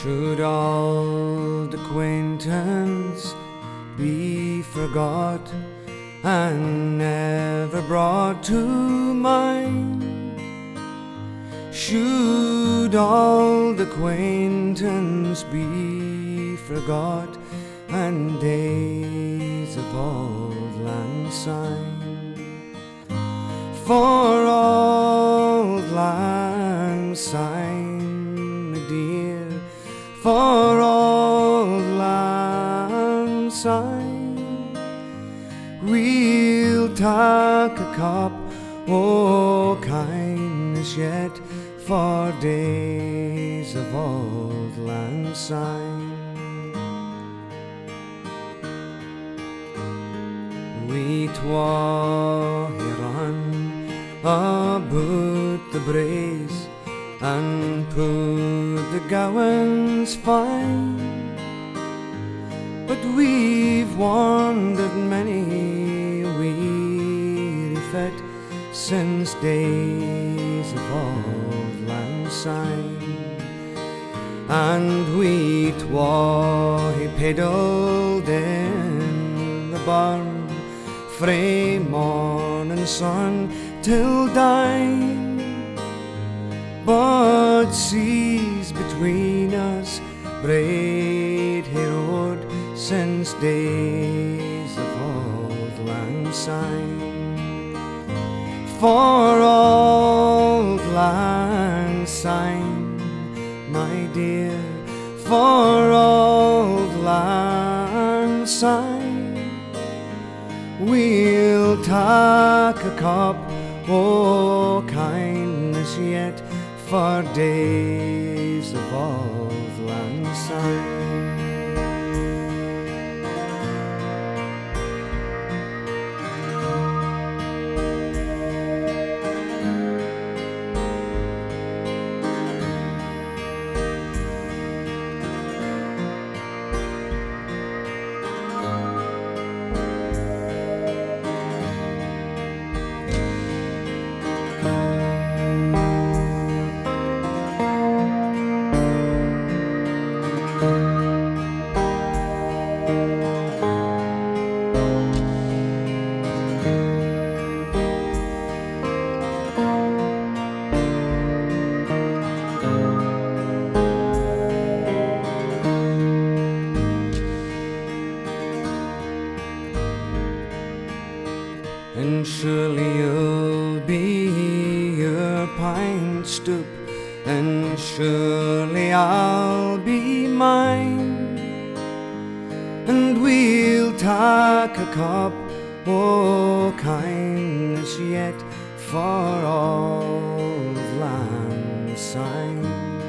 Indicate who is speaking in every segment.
Speaker 1: Should old acquaintance be forgot and never brought to mind? Should old acquaintance be forgot and days of old lang syne? For old lang syne, my dear, for old lang syne, we'll take a cup o' kindness yet for days of old lang syne. We twa here run about the braes and put the gowans fine, but we've wandered many a weary fet since days of old lang syne, and we twa he pedalled in the barn frae morning sun till dine, but seas between us braid he rode since days of old lang syne. For old lang syne, my dear, for old lang syne, we'll take a cup o' kindness yet for days of old lang syne. And surely you'll be your pine stoop, and surely I'll be mine, and we'll take a cup o' kindness yet for old lang syne.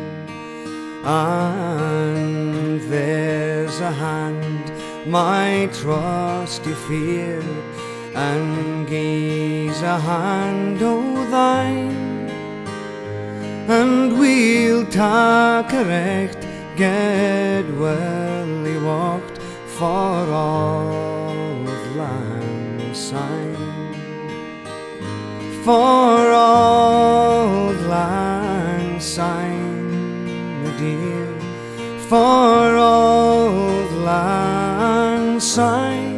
Speaker 1: And there's a hand, my trusty fear, and gies a hand o' thine, and we'll take a recht get welly walked for old lang syne. For old lang syne, my dear, for old lang syne,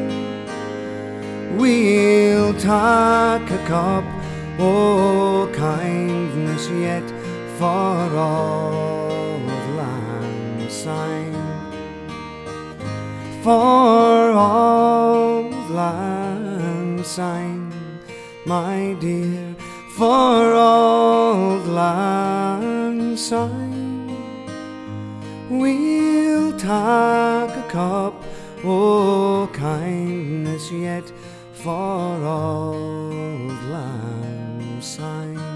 Speaker 1: we'll take a cup o' kindness yet for old lang syne. For old lang syne, my dear, for old lang syne, we'll take a cup o' kindness yet for old lang syne.